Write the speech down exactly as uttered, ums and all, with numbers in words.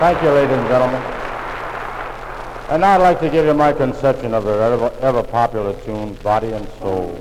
Thank you, ladies and gentlemen. And now I'd like to give you my conception of their ever, ever popular tune, Body and Soul.